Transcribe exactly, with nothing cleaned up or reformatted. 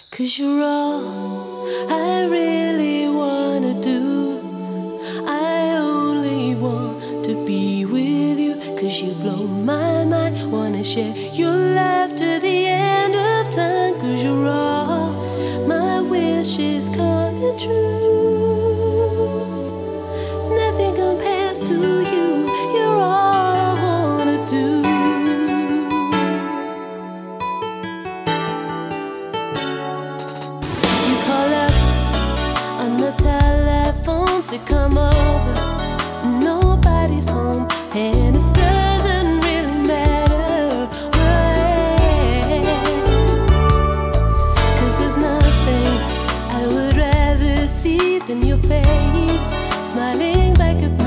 'Cause you're all I really wanna do. I only want to be with you, 'cause you blow my mind. Wanna share your life to the end of time, 'cause you're all my wishes coming true. Nothing compares to you. You're all I wanna do. You call up on the telephone to come over. Nobody's home, and it doesn't really matter where. 'Cause there's nothing I would rather see than your face smiling back at me.